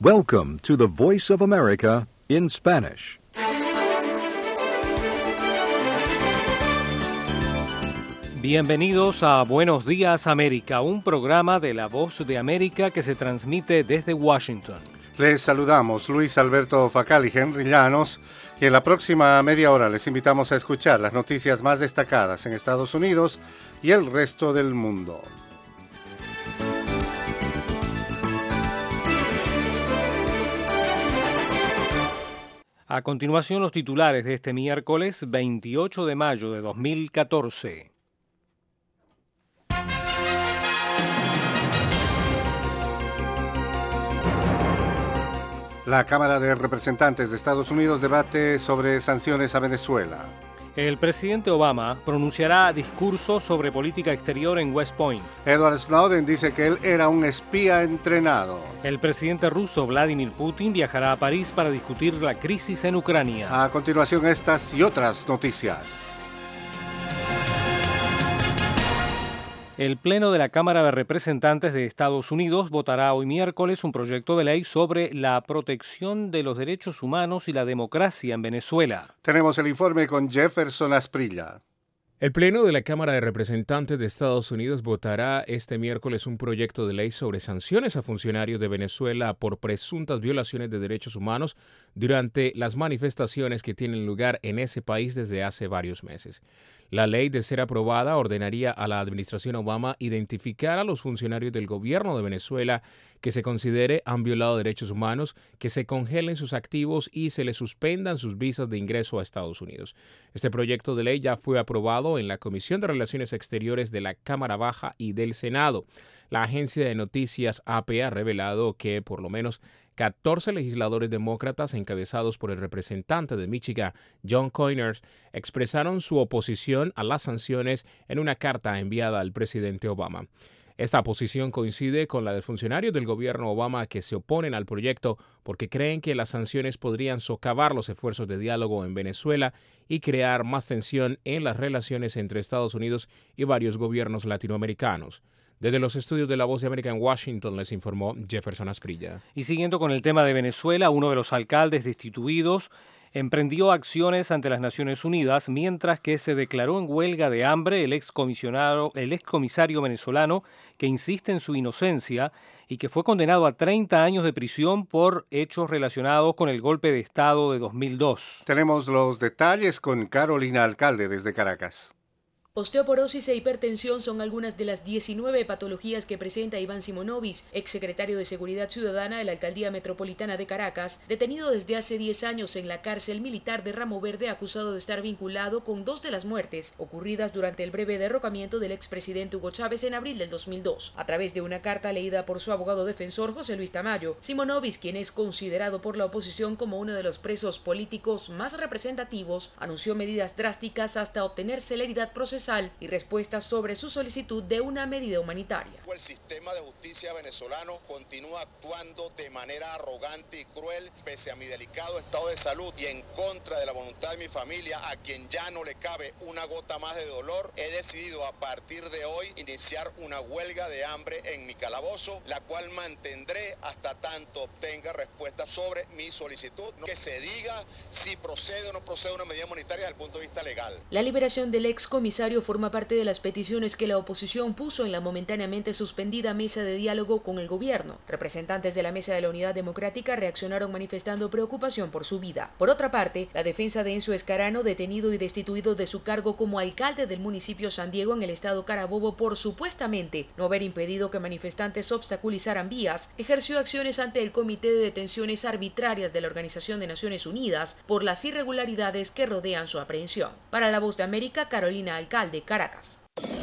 Welcome to the Voice of America in Spanish. Bienvenidos a Buenos Días América, un programa de La Voz de América que se transmite desde Washington. Les saludamos Luis Alberto Facal y Henry Llanos, y en la próxima media hora les invitamos a escuchar las noticias más destacadas en Estados Unidos y el resto del mundo. A continuación, los titulares de este miércoles 28 de mayo de 2014. La Cámara de Representantes de Estados Unidos debate sobre sanciones a Venezuela. El presidente Obama pronunciará discurso sobre política exterior en West Point. Edward Snowden dice que él era un espía entrenado. El presidente ruso Vladimir Putin viajará a París para discutir la crisis en Ucrania. A continuación, estas y otras noticias. El Pleno de la Cámara de Representantes de Estados Unidos votará hoy miércoles un proyecto de ley sobre la protección de los derechos humanos y la democracia en Venezuela. Tenemos el informe con Jefferson Asprilla. El Pleno de la Cámara de Representantes de Estados Unidos votará este miércoles un proyecto de ley sobre sanciones a funcionarios de Venezuela por presuntas violaciones de derechos humanos durante las manifestaciones que tienen lugar en ese país desde hace varios meses. La ley, de ser aprobada, ordenaría a la administración Obama identificar a los funcionarios del gobierno de Venezuela que se considere han violado derechos humanos, que se congelen sus activos y se les suspendan sus visas de ingreso a Estados Unidos. Este proyecto de ley ya fue aprobado en la Comisión de Relaciones Exteriores de la Cámara Baja y del Senado. La agencia de noticias AP ha revelado que por lo menos 14 legisladores demócratas encabezados por el representante de Michigan, John Conyers, expresaron su oposición a las sanciones en una carta enviada al presidente Obama. Esta posición coincide con la de funcionarios del gobierno Obama que se oponen al proyecto porque creen que las sanciones podrían socavar los esfuerzos de diálogo en Venezuela y crear más tensión en las relaciones entre Estados Unidos y varios gobiernos latinoamericanos. Desde los estudios de La Voz de América en Washington les informó Jefferson Asprilla. Y siguiendo con el tema de Venezuela, uno de los alcaldes destituidos emprendió acciones ante las Naciones Unidas mientras que se declaró en huelga de hambre el excomisario venezolano que insiste en su inocencia y que fue condenado a 30 años de prisión por hechos relacionados con el golpe de Estado de 2002. Tenemos los detalles con Carolina Alcalde desde Caracas. Osteoporosis e hipertensión son algunas de las 19 patologías que presenta Iván Simonovic, exsecretario de Seguridad Ciudadana de la Alcaldía Metropolitana de Caracas, detenido desde hace 10 años en la cárcel militar de Ramo Verde, acusado de estar vinculado con 2 de las muertes ocurridas durante el breve derrocamiento del expresidente Hugo Chávez en abril del 2002. A través de una carta leída por su abogado defensor José Luis Tamayo, Simonovic, quien es considerado por la oposición como uno de los presos políticos más representativos, anunció medidas drásticas hasta obtener celeridad procesal y respuestas sobre su solicitud de una medida humanitaria. El sistema de justicia venezolano continúa actuando de manera arrogante y cruel, pese a mi delicado estado de salud y en contra de la voluntad de mi familia, a quien ya no le cabe una gota más de dolor. He decidido a partir de hoy iniciar una huelga de hambre en mi calabozo, la cual mantendré hasta tanto obtenga respuesta sobre mi solicitud. Que se diga si procede o no procede una medida humanitaria desde el punto de vista legal. La liberación del excomisario forma parte de las peticiones que la oposición puso en la momentáneamente suspendida mesa de diálogo con el gobierno. Representantes de la Mesa de la Unidad Democrática reaccionaron manifestando preocupación por su vida. Por otra parte, la defensa de Enzo Escarano, detenido y destituido de su cargo como alcalde del municipio San Diego en el estado Carabobo por supuestamente no haber impedido que manifestantes obstaculizaran vías, ejerció acciones ante el Comité de Detenciones Arbitrarias de la Organización de Naciones Unidas por las irregularidades que rodean su aprehensión. Para La Voz de América, Carolina Alcalde, Caracas.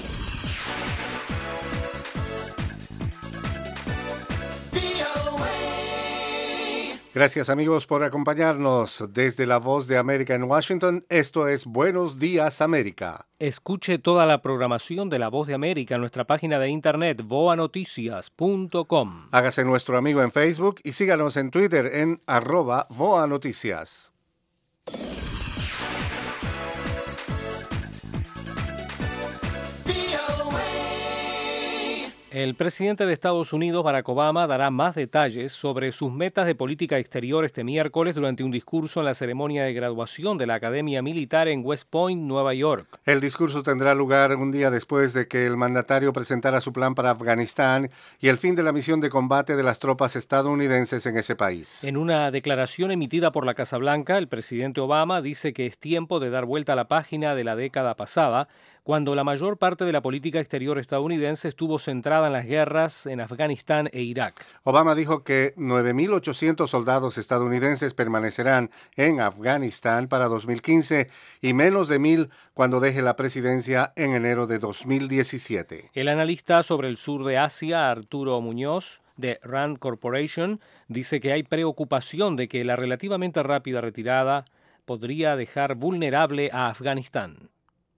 Gracias amigos por acompañarnos desde La Voz de América en Washington. Esto es Buenos Días América. Escuche toda la programación de La Voz de América en nuestra página de internet voanoticias.com. Hágase nuestro amigo en Facebook y síganos en Twitter en @voanoticias. El presidente de Estados Unidos, Barack Obama, dará más detalles sobre sus metas de política exterior este miércoles durante un discurso en la ceremonia de graduación de la Academia Militar en West Point, Nueva York. El discurso tendrá lugar un día después de que el mandatario presentara su plan para Afganistán y el fin de la misión de combate de las tropas estadounidenses en ese país. En una declaración emitida por la Casa Blanca, el presidente Obama dice que es tiempo de dar vuelta a la página de la década pasada, cuando la mayor parte de la política exterior estadounidense estuvo centrada en las guerras en Afganistán e Irak. Obama dijo que 9.800 soldados estadounidenses permanecerán en Afganistán para 2015 y menos de 1.000 cuando deje la presidencia en enero de 2017. El analista sobre el sur de Asia, Arturo Muñoz, de Rand Corporation, dice que hay preocupación de que la relativamente rápida retirada podría dejar vulnerable a Afganistán.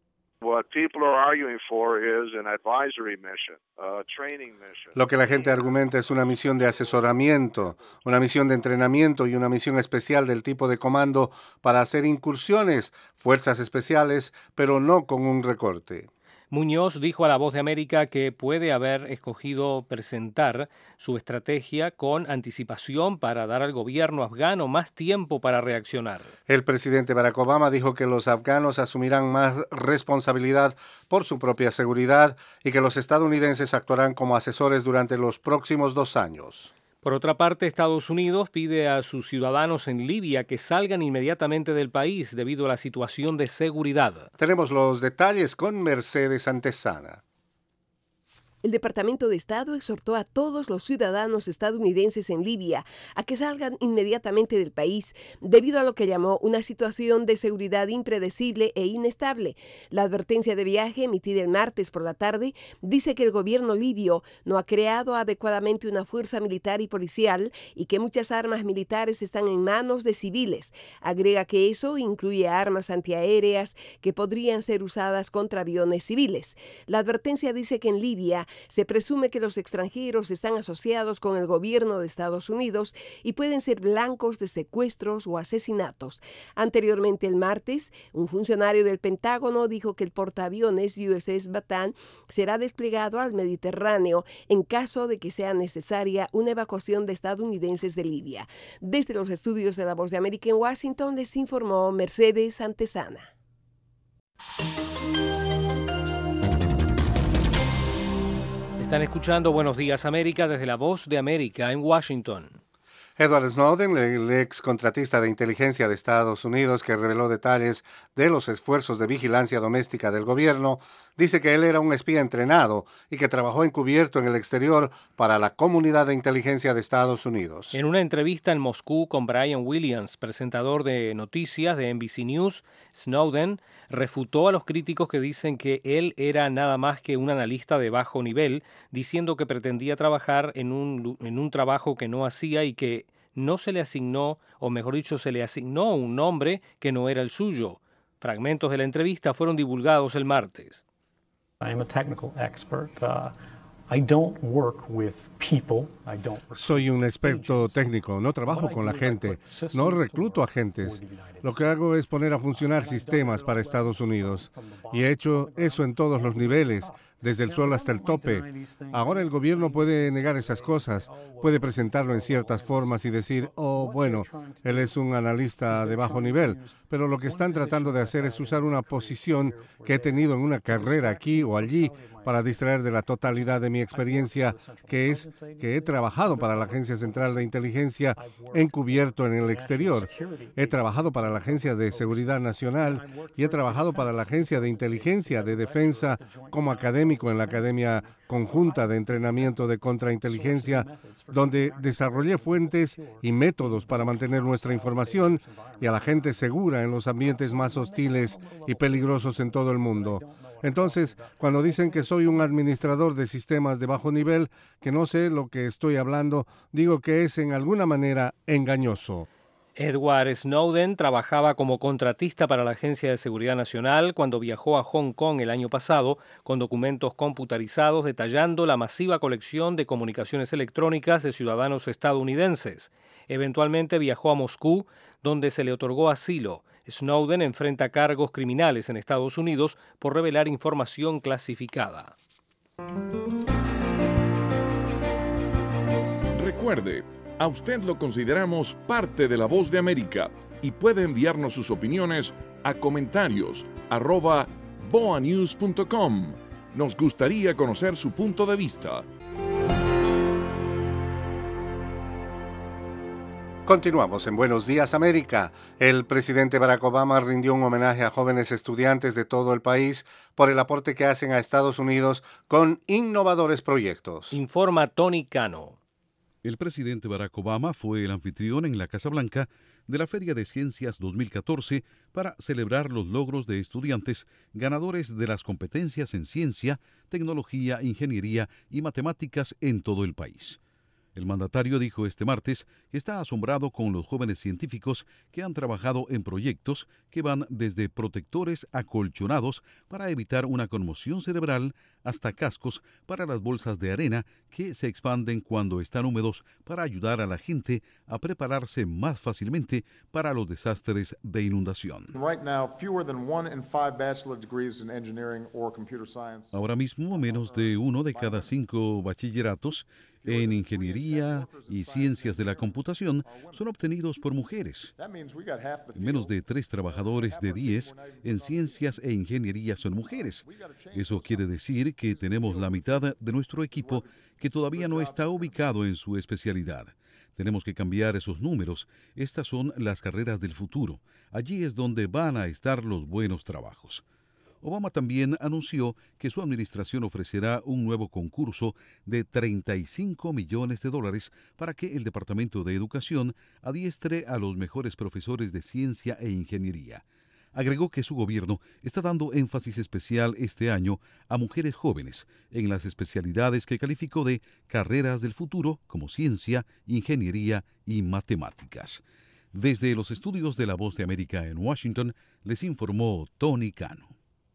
Lo que la gente argumenta es una misión de asesoramiento, una misión de entrenamiento y una misión especial del tipo de comando para hacer incursiones, fuerzas especiales, pero no con un recorte. Muñoz dijo a La Voz de América que puede haber escogido presentar su estrategia con anticipación para dar al gobierno afgano más tiempo para reaccionar. El presidente Barack Obama dijo que los afganos asumirán más responsabilidad por su propia seguridad y que los estadounidenses actuarán como asesores durante los próximos 2 años. Por otra parte, Estados Unidos pide a sus ciudadanos en Libia que salgan inmediatamente del país debido a la situación de seguridad. Tenemos los detalles con Mercedes Antesana. El Departamento de Estado exhortó a todos los ciudadanos estadounidenses en Libia a que salgan inmediatamente del país debido a lo que llamó una situación de seguridad impredecible e inestable. La advertencia de viaje emitida el martes por la tarde dice que el gobierno libio no ha creado adecuadamente una fuerza militar y policial y que muchas armas militares están en manos de civiles. Agrega que eso incluye armas antiaéreas que podrían ser usadas contra aviones civiles. La advertencia dice que en Libia se presume que los extranjeros están asociados con el gobierno de Estados Unidos y pueden ser blancos de secuestros o asesinatos. Anteriormente, el martes, un funcionario del Pentágono dijo que el portaaviones USS Bataan será desplegado al Mediterráneo en caso de que sea necesaria una evacuación de estadounidenses de Libia. Desde los estudios de La Voz de América en Washington les informó Mercedes Antesana. Están escuchando Buenos Días América desde La Voz de América en Washington. Edward Snowden, el ex contratista de inteligencia de Estados Unidos que reveló detalles de los esfuerzos de vigilancia doméstica del gobierno, dice que él era un espía entrenado y que trabajó encubierto en el exterior para la comunidad de inteligencia de Estados Unidos. En una entrevista en Moscú con Brian Williams, presentador de noticias de NBC News, Snowden refutó a los críticos que dicen que él era nada más que un analista de bajo nivel, diciendo que pretendía trabajar en un trabajo que no hacía y que no se le asignó, o mejor dicho, se le asignó un nombre que no era el suyo. Fragmentos de la entrevista fueron divulgados el martes. Soy un experto técnico, no trabajo con la gente, no recluto agentes. Lo que hago es poner a funcionar sistemas para Estados Unidos. Y he hecho eso en todos los niveles, desde el suelo hasta el tope. Ahora el gobierno puede negar esas cosas, puede presentarlo en ciertas formas y decir, oh, bueno, él es un analista de bajo nivel, pero lo que están tratando de hacer es usar una posición que he tenido en una carrera aquí o allí para distraer de la totalidad de mi experiencia, que es que he trabajado para la Agencia Central de Inteligencia encubierto en el exterior. He trabajado para la Agencia de Seguridad Nacional y he trabajado para la Agencia de Inteligencia de Defensa como académico en la Academia Conjunta de Entrenamiento de Contrainteligencia, donde desarrollé fuentes y métodos para mantener nuestra información y a la gente segura en los ambientes más hostiles y peligrosos en todo el mundo. Entonces, cuando dicen que soy un administrador de sistemas de bajo nivel, que no sé lo que estoy hablando, digo que es en alguna manera engañoso. Edward Snowden trabajaba como contratista para la Agencia de Seguridad Nacional cuando viajó a Hong Kong el año pasado con documentos computarizados detallando la masiva colección de comunicaciones electrónicas de ciudadanos estadounidenses. Eventualmente viajó a Moscú, donde se le otorgó asilo. Snowden enfrenta cargos criminales en Estados Unidos por revelar información clasificada. Recuerde, a usted lo consideramos parte de La Voz de América y puede enviarnos sus opiniones a comentarios@boanews.com. Nos gustaría conocer su punto de vista. Continuamos en Buenos Días América. El presidente Barack Obama rindió un homenaje a jóvenes estudiantes de todo el país por el aporte que hacen a Estados Unidos con innovadores proyectos. Informa Tony Cano. El presidente Barack Obama fue el anfitrión en la Casa Blanca de la Feria de Ciencias 2014 para celebrar los logros de estudiantes ganadores de las competencias en ciencia, tecnología, ingeniería y matemáticas en todo el país. El mandatario dijo este martes que está asombrado con los jóvenes científicos que han trabajado en proyectos que van desde protectores acolchonados para evitar una conmoción cerebral hasta cascos para las bolsas de arena que se expanden cuando están húmedos para ayudar a la gente a prepararse más fácilmente para los desastres de inundación. Ahora mismo, menos de 1 de cada 5 bachilleratos en ingeniería y ciencias de la computación son obtenidos por mujeres. Menos de 3 trabajadores de 10 en ciencias e ingeniería son mujeres. Eso quiere decir que tenemos la mitad de nuestro equipo que todavía no está ubicado en su especialidad. Tenemos que cambiar esos números. Estas son las carreras del futuro. Allí es donde van a estar los buenos trabajos. Obama también anunció que su administración ofrecerá un nuevo concurso de $35 millones para que el Departamento de Educación adiestre a los mejores profesores de ciencia e ingeniería. Agregó que su gobierno está dando énfasis especial este año a mujeres jóvenes en las especialidades que calificó de carreras del futuro como ciencia, ingeniería y matemáticas. Desde los estudios de La Voz de América en Washington, les informó Tony Cano.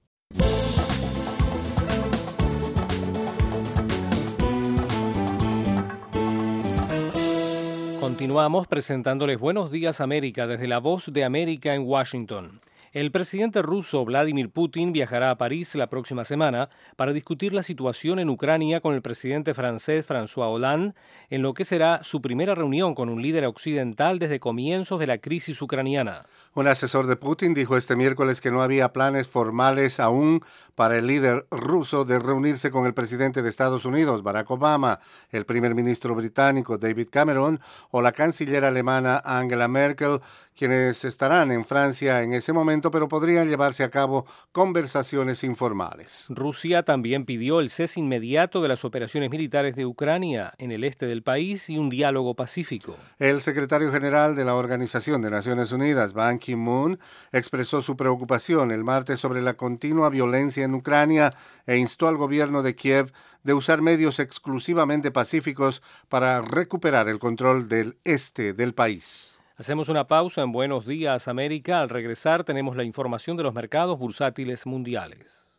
Continuamos presentándoles Buenos Días América desde La Voz de América en Washington. El presidente ruso Vladimir Putin viajará a París la próxima semana para discutir la situación en Ucrania con el presidente francés François Hollande, en lo que será su primera reunión con un líder occidental desde comienzos de la crisis ucraniana. Un asesor de Putin dijo este miércoles que no había planes formales aún para el líder ruso de reunirse con el presidente de Estados Unidos, Barack Obama, el primer ministro británico David Cameron o la canciller alemana Angela Merkel, quienes estarán en Francia en ese momento, pero podrían llevarse a cabo conversaciones informales. Rusia también pidió el cese inmediato de las operaciones militares de Ucrania en el este del país y un diálogo pacífico. El secretario general de la Organización de Naciones Unidas, Ban Ki-moon, expresó su preocupación el martes sobre la continua violencia en Ucrania e instó al gobierno de Kiev de usar medios exclusivamente pacíficos para recuperar el control del este del país. Hacemos una pausa en Buenos Días América. Al regresar tenemos la información de los mercados bursátiles mundiales.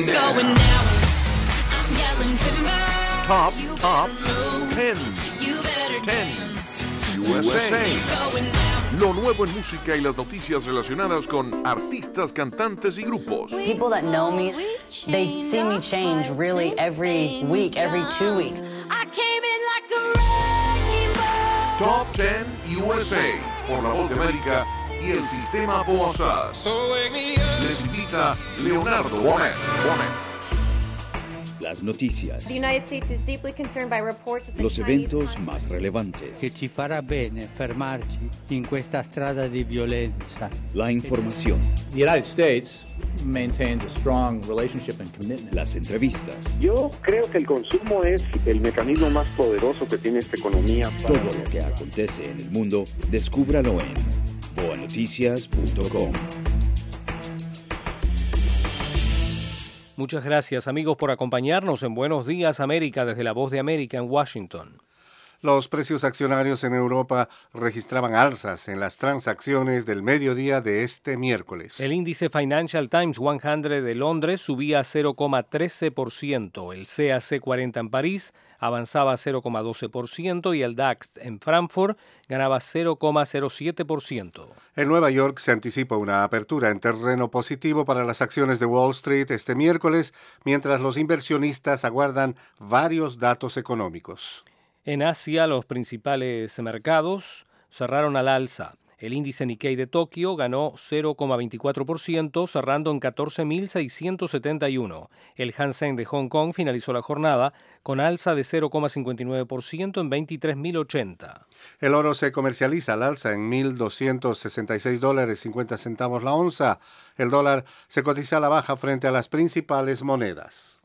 Top 10. USA. Lo nuevo en música y las noticias relacionadas con artistas, cantantes y grupos. People that know me, they see me change really every week, every 2 weeks. Top 10 USA por La Voz de América y el Sistema Boazar. Les invita Leonardo Bonet. Las noticias. Los eventos más relevantes. Che ci farà bene fermarci in questa strada di violenza. La información. The United States maintains a strong relationship and commitment. Las entrevistas. Yo creo que el consumo es el mecanismo más poderoso que tiene esta economía. Todo lo que acontece en el mundo, descúbralo en boanoticias.com. Muchas gracias, amigos, por acompañarnos en Buenos Días América desde La Voz de América en Washington. Los precios accionarios en Europa registraban alzas en las transacciones del mediodía de este miércoles. El índice Financial Times 100 de Londres subía 0,13%, el CAC 40 en París avanzaba 0,12% y el DAX en Frankfurt ganaba 0,07%. En Nueva York se anticipa una apertura en terreno positivo para las acciones de Wall Street este miércoles, mientras los inversionistas aguardan varios datos económicos. En Asia, los principales mercados cerraron al alza. El índice Nikkei de Tokio ganó 0,24%, cerrando en 14.671. El Hang Seng de Hong Kong finalizó la jornada con alza de 0,59% en 23.080. El oro se comercializa al alza en $1.266.50 la onza. El dólar se cotiza a la baja frente a las principales monedas.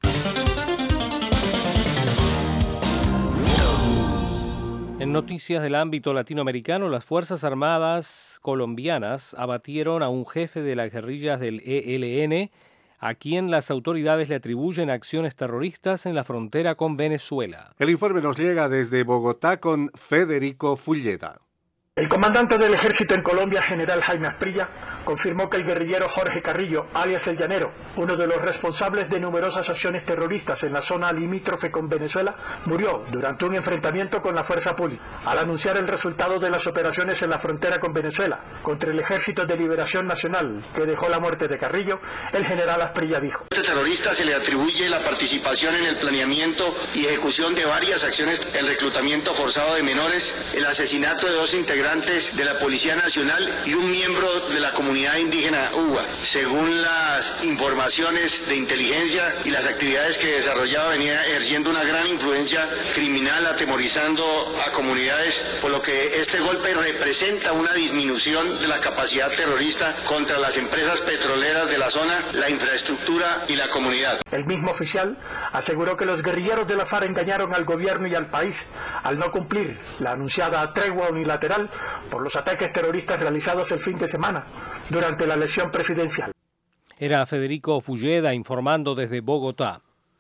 En noticias del ámbito latinoamericano, las Fuerzas Armadas colombianas abatieron a un jefe de las guerrillas del ELN, a quien las autoridades le atribuyen acciones terroristas en la frontera con Venezuela. El informe nos llega desde Bogotá con Federico Fulleda. El comandante del ejército en Colombia, general Jaime Asprilla, confirmó que el guerrillero Jorge Carrillo, alias El Llanero, uno de los responsables de numerosas acciones terroristas en la zona limítrofe con Venezuela, murió durante un enfrentamiento con la fuerza pública. Al anunciar el resultado de las operaciones en la frontera con Venezuela contra el Ejército de Liberación Nacional, que dejó la muerte de Carrillo, el general Asprilla dijo: a este terrorista se le atribuye la participación en el planeamiento y ejecución de varias acciones, el reclutamiento forzado de menores, el asesinato de 2 integrantes de la Policía Nacional y un miembro de la comunidad indígena UBA. Según las informaciones de inteligencia y las actividades que desarrollaba, venía ejerciendo una gran influencia criminal, atemorizando a comunidades, por lo que este golpe representa una disminución de la capacidad terrorista contra las empresas petroleras de la zona, la infraestructura y la comunidad. El mismo oficial aseguró que los guerrilleros de la FARC engañaron al gobierno y al país al no cumplir la anunciada tregua unilateral por los ataques terroristas realizados el fin de semana durante la elección presidencial. Era Federico Fulleda informando desde Bogotá.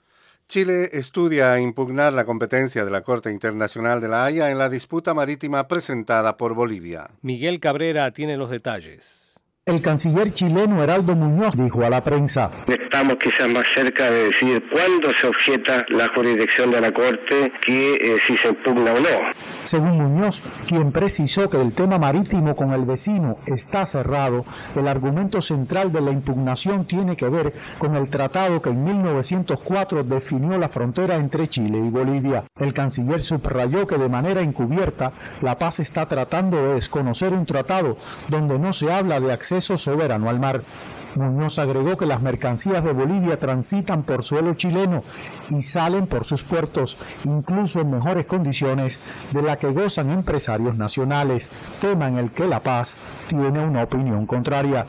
Chile estudia impugnar la competencia de la Corte Internacional de la Haya en la disputa marítima presentada por Bolivia. Miguel Cabrera tiene los detalles. El canciller chileno Heraldo Muñoz dijo a la prensa: estamos quizás más cerca de decir cuándo se objeta la jurisdicción de la Corte que si se impugna o no. Según Muñoz, quien precisó que el tema marítimo con el vecino está cerrado, el argumento central de la impugnación tiene que ver con el tratado que en 1904 definió la frontera entre Chile y Bolivia. El canciller subrayó que de manera encubierta La Paz está tratando de desconocer un tratado donde no se habla de acceso soberano al mar. Muñoz agregó que las mercancías de Bolivia transitan por suelo chileno y salen por sus puertos, incluso en mejores condiciones de la que gozan empresarios nacionales, tema en el que La Paz tiene una opinión contraria.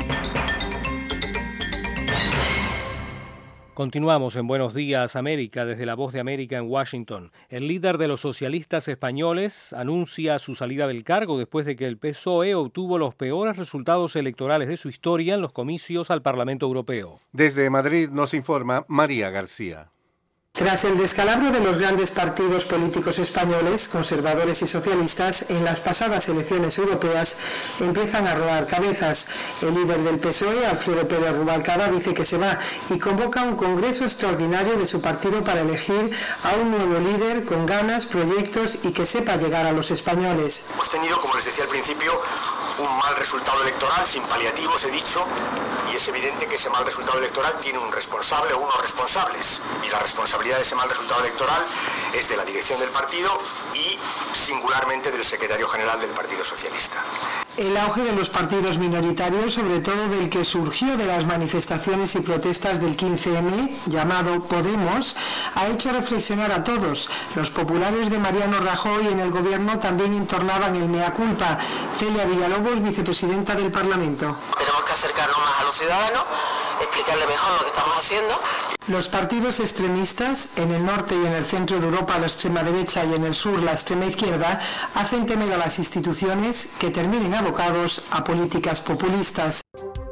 Continuamos en Buenos Días América desde La Voz de América en Washington. El líder de los socialistas españoles anuncia su salida del cargo después de que el PSOE obtuvo los peores resultados electorales de su historia en los comicios al Parlamento Europeo. Desde Madrid nos informa María García. Tras el descalabro de los grandes partidos políticos españoles, conservadores y socialistas, en las pasadas elecciones europeas empiezan a rodar cabezas. El líder del PSOE, Alfredo Pérez Rubalcaba, dice que se va y convoca un congreso extraordinario de su partido para elegir a un nuevo líder con ganas, proyectos y que sepa llegar a los españoles. Hemos tenido, como les decía al principio, un mal resultado electoral, sin paliativos he dicho, y es evidente que ese mal resultado electoral tiene un responsable o unos responsables, y la responsabilidad de ese mal resultado electoral es de la dirección del partido y singularmente del secretario general del Partido Socialista. El auge de los partidos minoritarios, sobre todo del que surgió de las manifestaciones y protestas del 15M, llamado Podemos, ha hecho reflexionar a todos. Los populares de Mariano Rajoy en el gobierno también entornaban el mea culpa. Celia Villalobos, vicepresidenta del Parlamento. Tenemos que acercarnos más a los ciudadanos, explicarle mejor lo que estamos haciendo. Los partidos extremistas, en el norte y en el centro de Europa la extrema derecha y en el sur la extrema izquierda, hacen temer a las instituciones que terminen abocados a políticas populistas.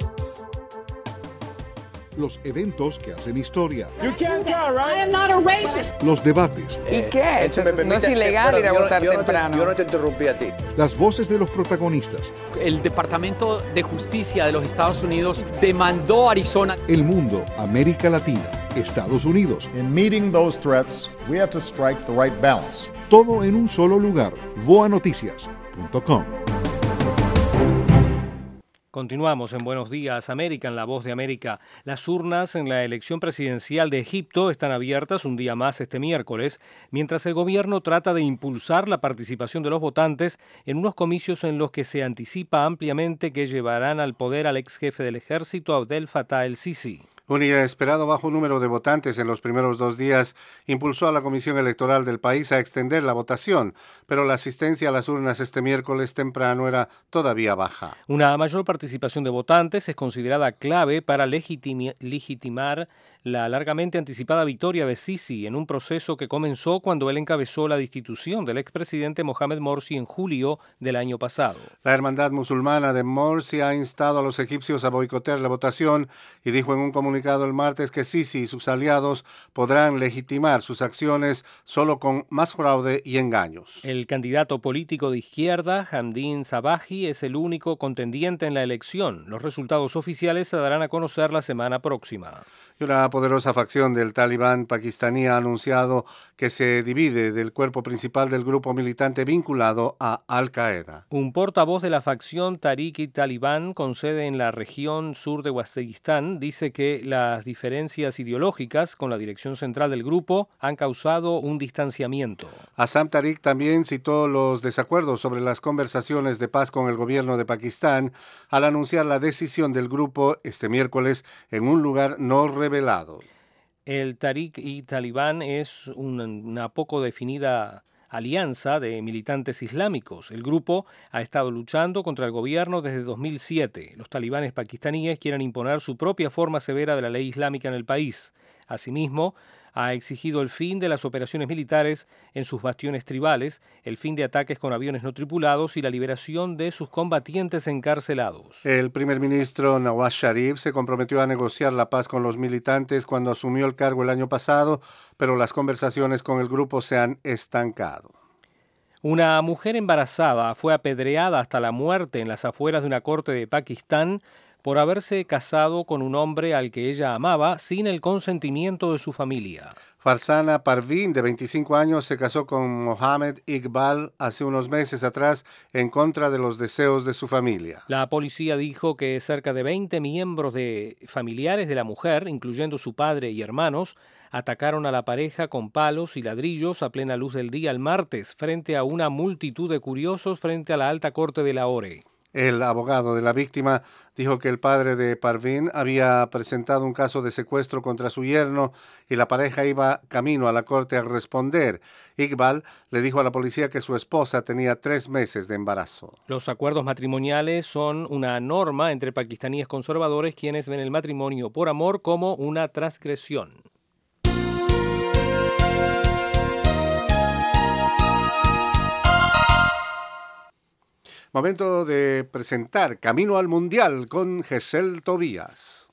Los eventos que hacen historia. Right? Los debates. ¿Y qué? No es ilegal ir a votar temprano. Yo no te interrumpí a ti. Las voces de los protagonistas. El Departamento de Justicia de los Estados Unidos demandó a Arizona. El mundo, América Latina, Estados Unidos. In meeting those threats, we have to strike the right balance. Todo en un solo lugar. voanoticias.com. Continuamos en Buenos Días, América, en La Voz de América. Las urnas en la elección presidencial de Egipto están abiertas un día más este miércoles, mientras el gobierno trata de impulsar la participación de los votantes en unos comicios en los que se anticipa ampliamente que llevarán al poder al ex jefe del ejército, Abdel Fattah el-Sisi. Un inesperado bajo número de votantes en los primeros 2 días impulsó a la Comisión Electoral del país a extender la votación, pero la asistencia a las urnas este miércoles temprano era todavía baja. Una mayor participación de votantes es considerada clave para legitimar la largamente anticipada victoria de Sisi en un proceso que comenzó cuando él encabezó la destitución del expresidente Mohamed Morsi en julio del año pasado. La Hermandad Musulmana de Morsi ha instado a los egipcios a boicotear la votación y dijo en un comunicado el martes que Sisi y sus aliados podrán legitimar sus acciones solo con más fraude y engaños. El candidato político de izquierda, Hamdin Sabahi, es el único contendiente en la elección. Los resultados oficiales se darán a conocer la semana próxima. Y una poderosa facción del Talibán pakistaní ha anunciado que se divide del cuerpo principal del grupo militante vinculado a Al-Qaeda. Un portavoz de la facción Tariq-i-Talibán con sede en la región sur de Waziristán dice que las diferencias ideológicas con la dirección central del grupo han causado un distanciamiento. Assam Tariq también citó los desacuerdos sobre las conversaciones de paz con el gobierno de Pakistán al anunciar la decisión del grupo este miércoles en un lugar no revelado. El Tariq-i-Talibán es una poco definida alianza de militantes islámicos. El grupo ha estado luchando contra el gobierno desde 2007. Los talibanes pakistaníes quieren imponer su propia forma severa de la ley islámica en el país. Asimismo, ha exigido el fin de las operaciones militares en sus bastiones tribales, el fin de ataques con aviones no tripulados y la liberación de sus combatientes encarcelados. El primer ministro Nawaz Sharif se comprometió a negociar la paz con los militantes cuando asumió el cargo el año pasado, pero las conversaciones con el grupo se han estancado. Una mujer embarazada fue apedreada hasta la muerte en las afueras de una corte de Pakistán por haberse casado con un hombre al que ella amaba sin el consentimiento de su familia. Farzana Parveen, de 25 años, se casó con Mohamed Iqbal hace unos meses atrás en contra de los deseos de su familia. La policía dijo que cerca de 20 miembros de familiares de la mujer, incluyendo su padre y hermanos, atacaron a la pareja con palos y ladrillos a plena luz del día el martes frente a una multitud de curiosos frente a la alta corte de Lahore. El abogado de la víctima dijo que el padre de Parveen había presentado un caso de secuestro contra su yerno y la pareja iba camino a la corte a responder. Iqbal le dijo a la policía que su esposa tenía 3 meses de embarazo. Los acuerdos matrimoniales son una norma entre pakistaníes conservadores quienes ven el matrimonio por amor como una transgresión. Momento de presentar Camino al Mundial con Gesell Tobías.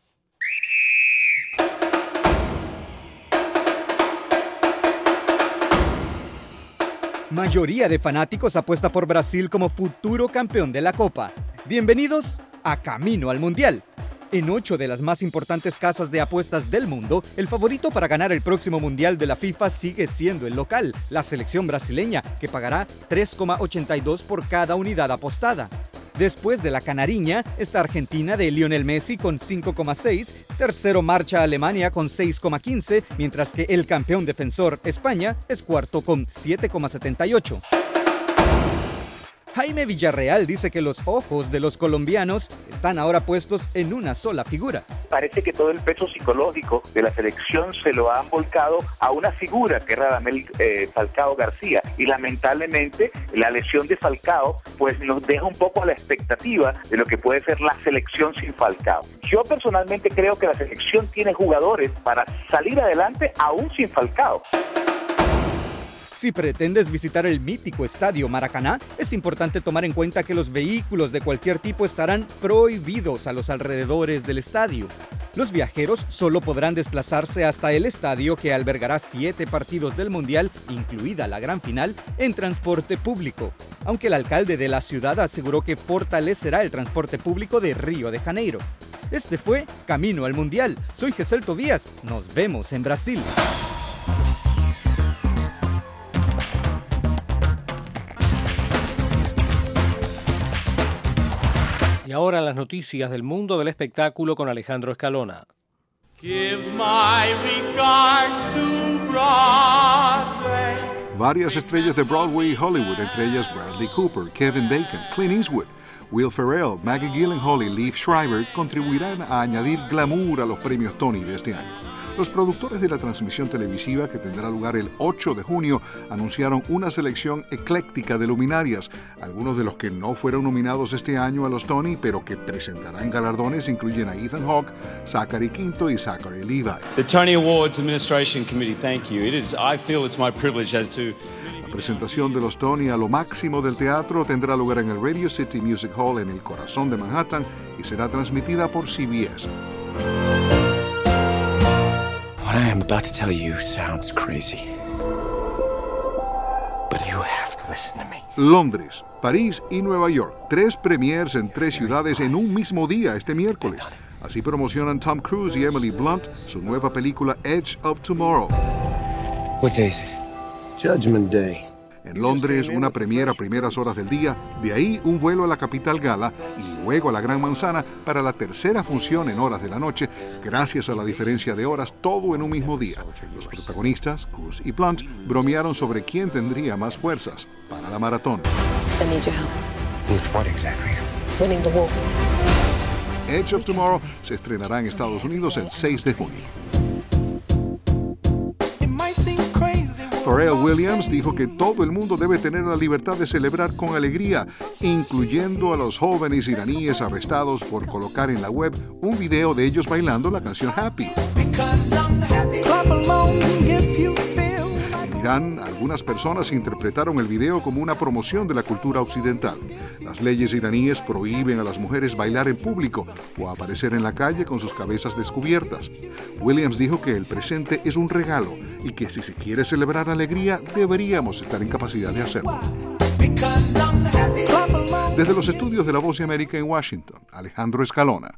Mayoría de fanáticos apuesta por Brasil como futuro campeón de la Copa. Bienvenidos a Camino al Mundial. En 8 de las más importantes casas de apuestas del mundo, el favorito para ganar el próximo Mundial de la FIFA sigue siendo el local, la selección brasileña, que pagará 3,82 por cada unidad apostada. Después de la canariña, está Argentina de Lionel Messi con 5,6, tercero marcha Alemania con 6,15, mientras que el campeón defensor España es cuarto con 7,78. Jaime Villarreal dice que los ojos de los colombianos están ahora puestos en una sola figura. Parece que todo el peso psicológico de la selección se lo han volcado a una figura que es Radamel Falcao García, y lamentablemente la lesión de Falcao pues nos deja un poco a la expectativa de lo que puede ser la selección sin Falcao. Yo personalmente creo que la selección tiene jugadores para salir adelante aún sin Falcao. Si pretendes visitar el mítico Estadio Maracaná, es importante tomar en cuenta que los vehículos de cualquier tipo estarán prohibidos a los alrededores del estadio. Los viajeros solo podrán desplazarse hasta el estadio, que albergará 7 partidos del Mundial, incluida la gran final, en transporte público. Aunque el alcalde de la ciudad aseguró que fortalecerá el transporte público de Río de Janeiro. Este fue Camino al Mundial. Soy Gesell Tobías. Nos vemos en Brasil. Y ahora las noticias del mundo del espectáculo con Alejandro Escalona. Give my regards to Broadway. Varias estrellas de Broadway y Hollywood, entre ellas Bradley Cooper, Kevin Bacon, Clint Eastwood, Will Ferrell, Maggie Gyllenhaal y Liev Schreiber, contribuirán a añadir glamour a los premios Tony de este año. Los productores de la transmisión televisiva, que tendrá lugar el 8 de junio, anunciaron una selección ecléctica de luminarias. Algunos de los que no fueron nominados este año a los Tony, pero que presentarán galardones, incluyen a Ethan Hawke, Zachary Quinto y Zachary Levi. The Tony Awards Administration Committee, thank you. I feel it's my privilege as to... La presentación de los Tony a lo máximo del teatro tendrá lugar en el Radio City Music Hall en el corazón de Manhattan y será transmitida por CBS. What I am about to tell you sounds crazy, but you have to listen to me. Londres, París y Nueva York. 3 premieres en 3 ciudades en un mismo día este miércoles. Así promocionan Tom Cruise y Emily Blunt su nueva película Edge of Tomorrow. What day is it? Judgment Day. En Londres, una premiera a primeras horas del día, de ahí un vuelo a la capital gala y luego a la Gran Manzana para la tercera función en horas de la noche, gracias a la diferencia de horas, todo en un mismo día. Los protagonistas, Cruise y Blunt, bromearon sobre quién tendría más fuerzas para la maratón. I need your help. With what exactly? Winning the war. Edge of Tomorrow se estrenará en Estados Unidos el 6 de junio. Pharrell Williams dijo que todo el mundo debe tener la libertad de celebrar con alegría, incluyendo a los jóvenes iraníes arrestados por colocar en la web un video de ellos bailando la canción Happy. En Irán, algunas personas interpretaron el video como una promoción de la cultura occidental. Las leyes iraníes prohíben a las mujeres bailar en público o aparecer en la calle con sus cabezas descubiertas. Williams dijo que el presente es un regalo y que si se quiere celebrar alegría, deberíamos estar en capacidad de hacerlo. Desde los estudios de La Voz de América en Washington, Alejandro Escalona.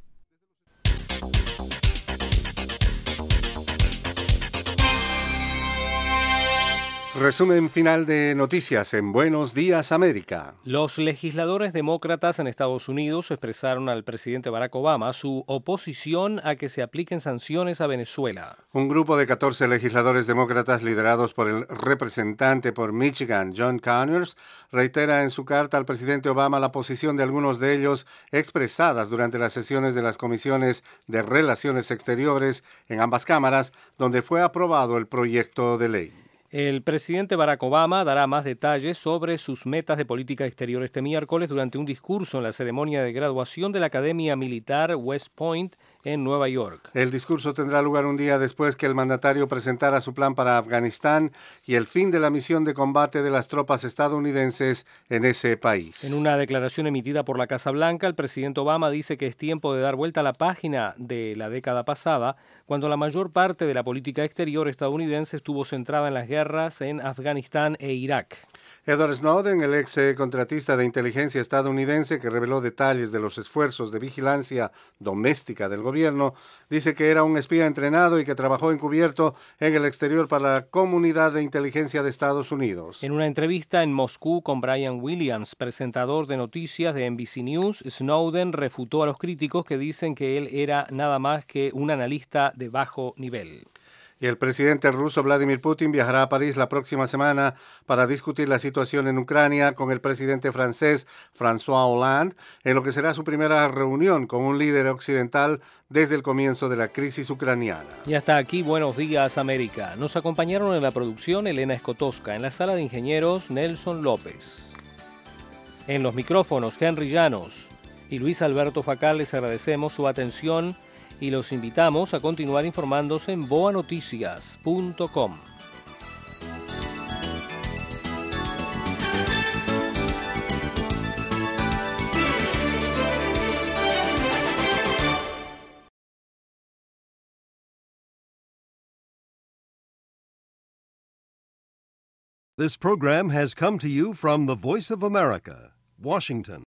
Resumen final de noticias en Buenos Días, América. Los legisladores demócratas en Estados Unidos expresaron al presidente Barack Obama su oposición a que se apliquen sanciones a Venezuela. Un grupo de 14 legisladores demócratas liderados por el representante por Michigan, John Conyers, reitera en su carta al presidente Obama la posición de algunos de ellos expresadas durante las sesiones de las comisiones de Relaciones Exteriores en ambas cámaras, donde fue aprobado el proyecto de ley. El presidente Barack Obama dará más detalles sobre sus metas de política exterior este miércoles durante un discurso en la ceremonia de graduación de la Academia Militar West Point en Nueva York. El discurso tendrá lugar un día después que el mandatario presentara su plan para Afganistán y el fin de la misión de combate de las tropas estadounidenses en ese país. En una declaración emitida por la Casa Blanca, el presidente Obama dice que es tiempo de dar vuelta a la página de la década pasada, cuando la mayor parte de la política exterior estadounidense estuvo centrada en las guerras en Afganistán e Irak. Edward Snowden, el ex contratista de inteligencia estadounidense que reveló detalles de los esfuerzos de vigilancia doméstica del gobierno, dice que era un espía entrenado y que trabajó encubierto en el exterior para la comunidad de inteligencia de Estados Unidos. En una entrevista en Moscú con Brian Williams, presentador de noticias de NBC News, Snowden refutó a los críticos que dicen que él era nada más que un analista de bajo nivel. Y el presidente ruso Vladimir Putin viajará a París la próxima semana para discutir la situación en Ucrania con el presidente francés François Hollande, en lo que será su primera reunión con un líder occidental desde el comienzo de la crisis ucraniana. Y hasta aquí, Buenos Días, América. Nos acompañaron en la producción Elena Escotosca, en la sala de ingenieros Nelson López. En los micrófonos Henry Llanos y Luis Alberto Facal, les agradecemos su atención y los invitamos a continuar informándose en boanoticias.com. This program has come to you from the Voice of America, Washington.